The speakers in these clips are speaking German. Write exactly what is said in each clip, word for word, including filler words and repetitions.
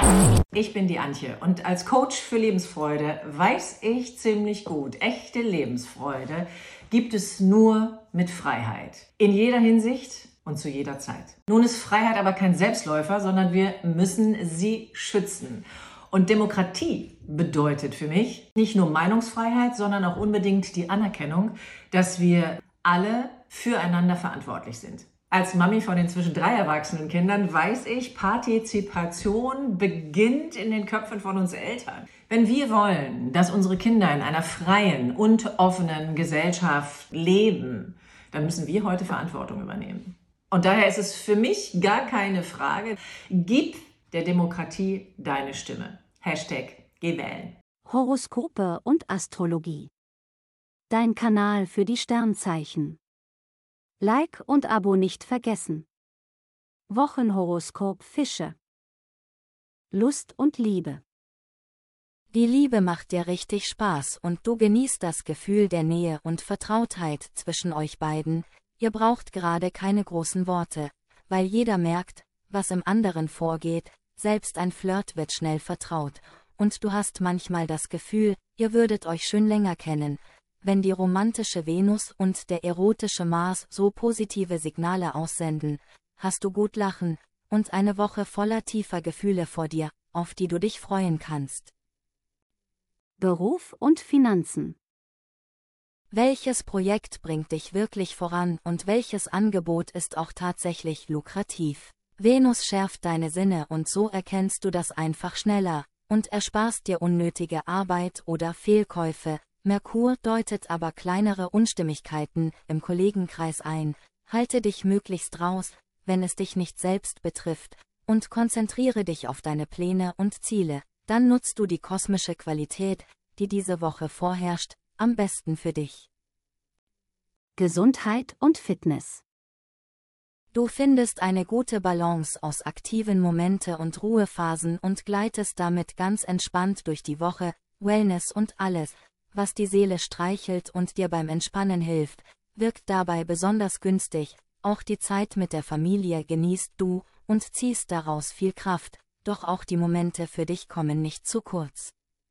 Ich bin die Antje und als Coach für Lebensfreude weiß ich ziemlich gut, echte Lebensfreude gibt es nur mit Freiheit. In jeder Hinsicht und zu jeder Zeit. Nun ist Freiheit aber kein Selbstläufer, sondern wir müssen sie schützen. Und Demokratie bedeutet für mich nicht nur Meinungsfreiheit, sondern auch unbedingt die Anerkennung, dass wir alle füreinander verantwortlich sind. Als Mami von inzwischen drei erwachsenen Kindern weiß ich, Partizipation beginnt in den Köpfen von uns Eltern. Wenn wir wollen, dass unsere Kinder in einer freien und offenen Gesellschaft leben, dann müssen wir heute Verantwortung übernehmen. Und daher ist es für mich gar keine Frage, gib der Demokratie deine Stimme. Hashtag Geh wählen. Horoskope und Astrologie. Dein Kanal für die Sternzeichen. Like und Abo nicht vergessen. Wochenhoroskop Fische. Lust und Liebe. Die Liebe macht dir richtig Spaß und du genießt das Gefühl der Nähe und Vertrautheit zwischen euch beiden. Ihr braucht gerade keine großen Worte, weil jeder merkt, was im anderen vorgeht, selbst ein Flirt wird schnell vertraut. Und du hast manchmal das Gefühl, ihr würdet euch schon länger kennen. Wenn die romantische Venus und der erotische Mars so positive Signale aussenden, hast du gut lachen und eine Woche voller tiefer Gefühle vor dir, auf die du dich freuen kannst. Beruf und Finanzen. Welches Projekt bringt dich wirklich voran und welches Angebot ist auch tatsächlich lukrativ? Venus schärft deine Sinne und so erkennst du das einfach schneller und ersparst dir unnötige Arbeit oder Fehlkäufe. Merkur deutet aber kleinere Unstimmigkeiten im Kollegenkreis ein. Halte dich möglichst raus, wenn es dich nicht selbst betrifft, und konzentriere dich auf deine Pläne und Ziele. Dann nutzt du die kosmische Qualität, die diese Woche vorherrscht, am besten für dich. Gesundheit und Fitness. Du findest eine gute Balance aus aktiven Momente und Ruhephasen und gleitest damit ganz entspannt durch die Woche. Wellness und alles, was die Seele streichelt und dir beim Entspannen hilft, wirkt dabei besonders günstig. Auch die Zeit mit der Familie genießt du und ziehst daraus viel Kraft, doch auch die Momente für dich kommen nicht zu kurz.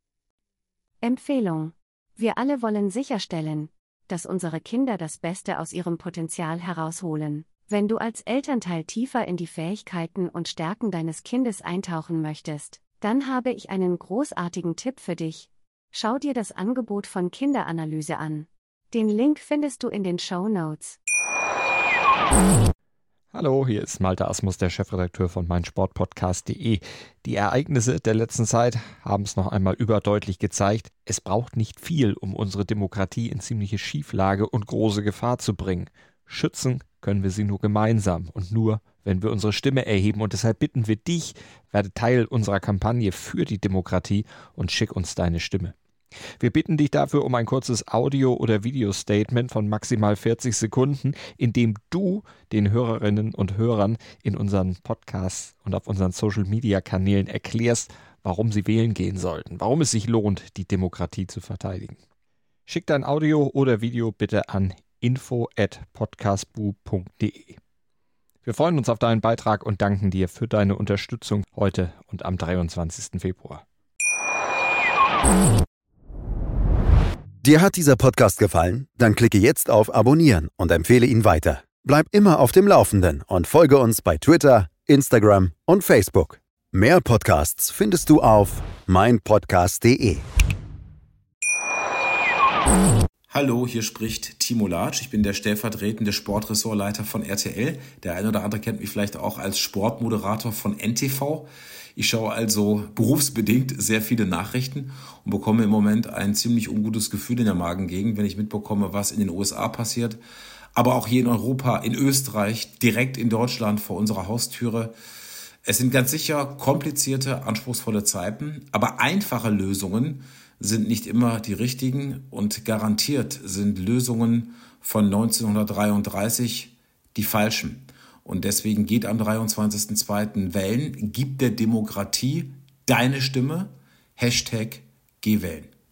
Empfehlung. Wir alle wollen sicherstellen, dass unsere Kinder das Beste aus ihrem Potenzial herausholen. Wenn du als Elternteil tiefer in die Fähigkeiten und Stärken deines Kindes eintauchen möchtest, dann habe ich einen großartigen Tipp für dich. Schau dir das Angebot von Kinderanalyse an. Den Link findest du in den Shownotes. Hallo, hier ist Malte Asmus, der Chefredakteur von meinsportpodcast punkt de. Die Ereignisse der letzten Zeit haben es noch einmal überdeutlich gezeigt. Es braucht nicht viel, um unsere Demokratie in ziemliche Schieflage und große Gefahr zu bringen. Schützen können wir sie nur gemeinsam und nur, wenn wir unsere Stimme erheben. Und deshalb bitten wir dich, werde Teil unserer Kampagne für die Demokratie und schick uns deine Stimme. Wir bitten dich dafür um ein kurzes Audio- oder Videostatement von maximal vierzig Sekunden, in dem du den Hörerinnen und Hörern in unseren Podcasts und auf unseren Social-Media-Kanälen erklärst, warum sie wählen gehen sollten, warum es sich lohnt, die Demokratie zu verteidigen. Schick dein Audio oder Video bitte an info at podcastbu punkt de. Wir freuen uns auf deinen Beitrag und danken dir für deine Unterstützung heute und am dreiundzwanzigsten Februar. Dir hat dieser Podcast gefallen? Dann klicke jetzt auf Abonnieren und empfehle ihn weiter. Bleib immer auf dem Laufenden und folge uns bei Twitter, Instagram und Facebook. Mehr Podcasts findest du auf meinpodcast punkt de. Hallo, hier spricht Timo Latsch. Ich bin der stellvertretende Sportressortleiter von R T L. Der eine oder andere kennt mich vielleicht auch als Sportmoderator von N T V. Ich schaue also berufsbedingt sehr viele Nachrichten und bekomme im Moment ein ziemlich ungutes Gefühl in der Magengegend, wenn ich mitbekomme, was in den U S A passiert. Aber auch hier in Europa, in Österreich, direkt in Deutschland vor unserer Haustüre. Es sind ganz sicher komplizierte, anspruchsvolle Zeiten, aber einfache Lösungen sind nicht immer die richtigen und garantiert sind Lösungen von neunzehnhundertdreiunddreißig die falschen. Und deswegen geht am dreiundzwanzigsten zweiten wählen, gib der Demokratie deine Stimme, Hashtag Geh wählen.